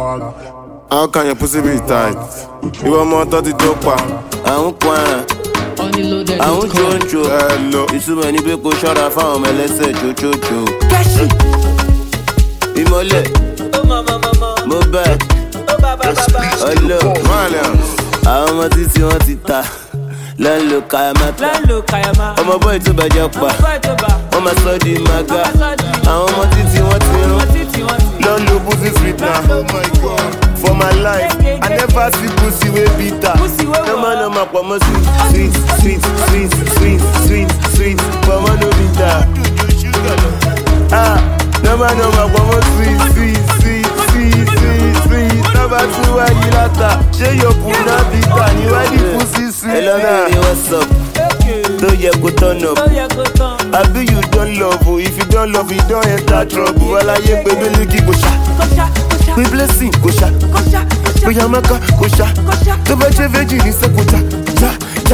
How can your pussy be tight? You want more 30 dopa? I don't want. I don't jojo. Hello. You too many people shut up for me. Let's say jojo. Imole. Mobile. Hello. Malians. Àwọn ọmọ títí wọ́n ti ta lọ́nlọ́ kayamata. Ọmọ bọ́ì tó bàjẹ́ pa wọ́n máa sọ di maga. Àwọn ọmọ títí wọ́n ti rún Lolo pussy sweet now. Oh my God. For my life, I never see pussy way bitter. no ma pọ̀ mọ́ sweet pọ̀ mọ́ no bitter. No ma pọ̀ mọ́ sweet. Number 2 why you latter? Share your puna bitter. You why the pussy sweet. Hello baby, what's up? Don't you go turn up? I be you don't love, oh. If you don't love, you don't enter trouble. While I hear baby Liki go sha, we blessing go sha, we yamaka go sha. To beche veggie se go cha.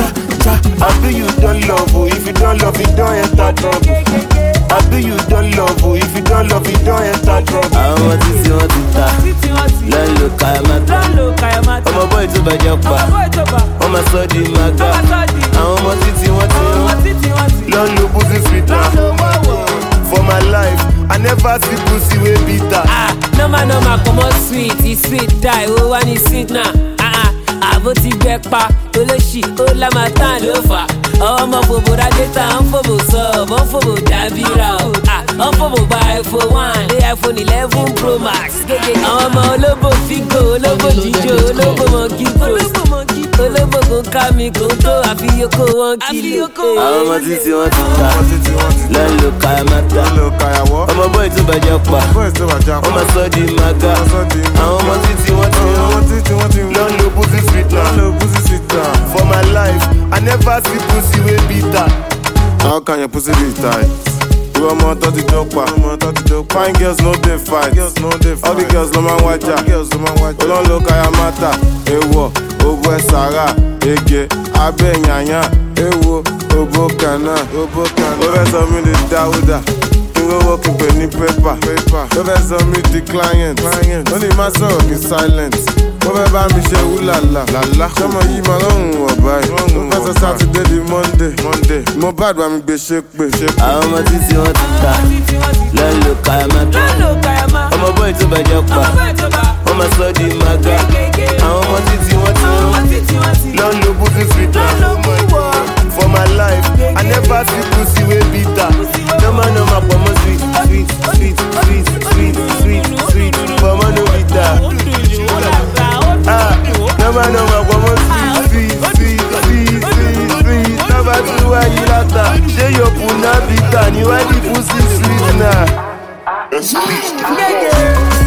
I be you don't love, oh. If you don't love, you don't enter trouble. I be you don't love, oh. If you don't love, you don't enter trouble. I want to see what you ta. Lolo kayamata. Ọmọ boy tó bàjẹ́ pa, ọmọ sọ di maga. Àwọn ọmọ títí wọ́n ti rún Lolo pussy sweet now. For my life, I never see pussy way bitter. No ma come on sweet, it's sweet die. Oh, one is sweet now. Àbó ti gbẹ pa, olóṣì, ó lá máa tán ló fà. Ọmọ fòbò ra data, ń fòbò sub, ń fòbò dábìrà o. Ń fòbò gba iPhone 1, lé iPhone 11 Pro Max. Àwọn ọmọ olóbò fígò, olóbò jíjó, olóbò monkey pose. Olóbò kò ká mi kò tó àfihàn kó 1 kilo. Àwọn ọmọ títí wọ́n ti ta lọ́nlọ́ kayamata. Ọmọ bọ́ì tó bàjẹ́ pa ọmọ sọ di maga. Àwọn ọmọ títí wọ́n ti rún Lolo pussy sweet now. For my life, I never see pussy way bitter. How can your pussy be tight? You want more 30 dopa? Fine girls no dey fight. All the girls no man watch out. Don't look at your matter. Ewo, obo esara, ege, abe nyanya. Ewo, obo kana. Over some me the dauda. You go work in penny paper. Over some me the client. Only my soul be silent. Over by me she ulala. Some of you my own ọba. Over Saturday the Monday. Mo bad wa mi gbe shake. Àwọn ọmọ títí wọ́n ti ta lọ́nlọ́ kayamata. Ọmọ bọ́ì tó bàjẹ́ pa wọ́n máa sọ di maga. Àwọn ọmọ títí wọ́n ti rún Lolo pussy sweet now. For my life, I never see pussy way bitter. no ma pọ̀ mọ́ sweet pọ̀ mọ́ no bitter. No ma pọ̀ mọ́ sweet. Number 2 why you latter? Share your puna bitter. You why the pussy sweet now.